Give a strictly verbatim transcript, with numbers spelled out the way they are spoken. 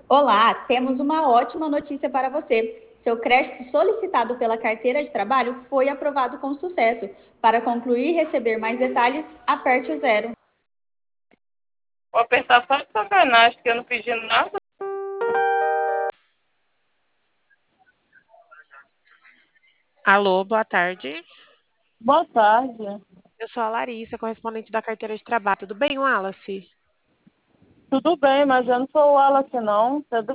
Olá, temos uma ótima notícia para você. Seu crédito solicitado pela carteira de trabalho foi aprovado com sucesso. Para concluir e receber mais detalhes, aperte o zero. Vou apertar só de sacanagem, que eu não pedi nada. Alô, boa tarde. Boa tarde. Eu sou a Larissa, correspondente da carteira de trabalho. Tudo bem, Wallace? Tudo bem, mas eu não sou o Wallace, não.